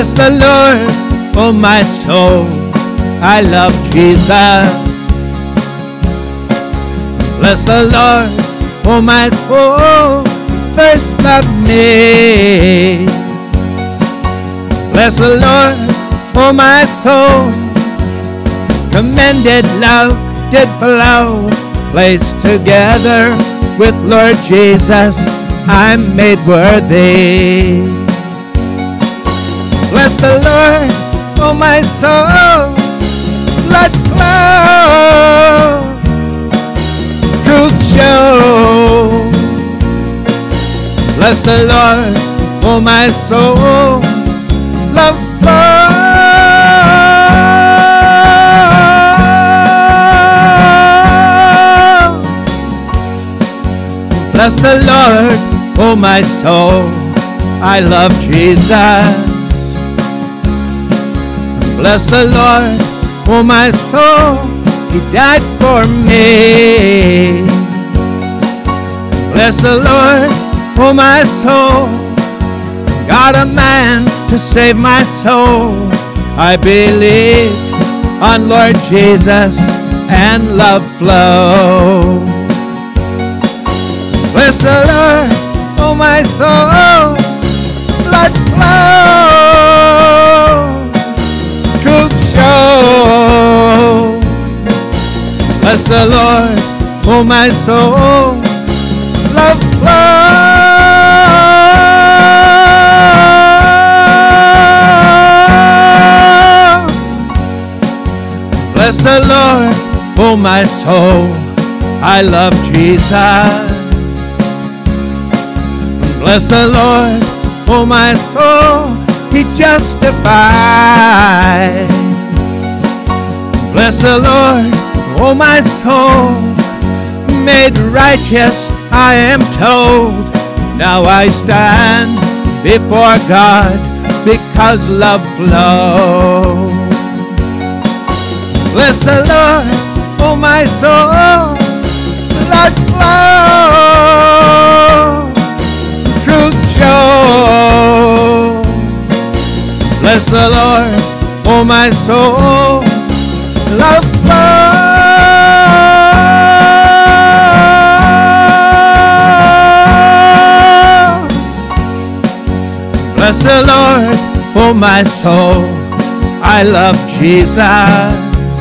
Bless the Lord, oh my soul, I love Jesus. Bless the Lord, oh my soul, first love me. Bless the Lord, oh my soul, commended love did flow, placed together with Lord Jesus, I'm made worthy. Bless the Lord, oh my soul, let flow, truth show. Bless the Lord, oh my soul, love flow. Bless the Lord, oh my soul, I love Jesus. Bless the Lord, oh my soul, He died for me. Bless the Lord, oh my soul, got a man to save my soul. I believe on Lord Jesus and love flow. Bless the Lord, oh my soul, let flow, truth show. Bless the Lord, oh my soul, love flow. Bless the Lord, oh my soul, I love Jesus. Bless the Lord, oh my soul, He justified. Bless the Lord, oh my soul, made righteous, I am told. Now I stand before God because love flows. Bless the Lord, oh my soul, let flow, truth show. Bless the Lord, oh my soul, love flow. Bless the Lord, oh my soul, I love Jesus.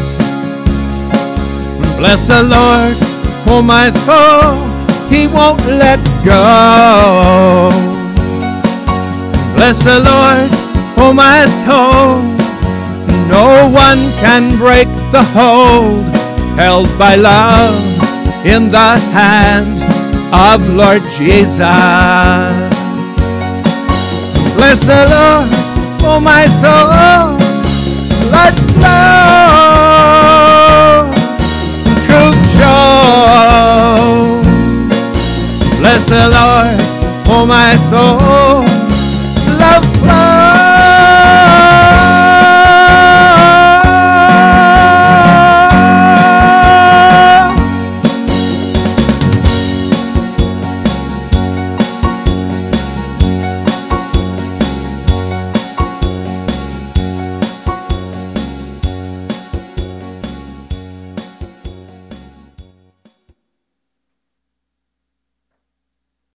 Bless the Lord, oh my soul, He won't let go. Bless the Lord, oh my soul, no one can break the hold held by love in the hand of Lord Jesus. Bless the Lord, oh my soul, let flow, truth show. Bless the Lord, oh my soul,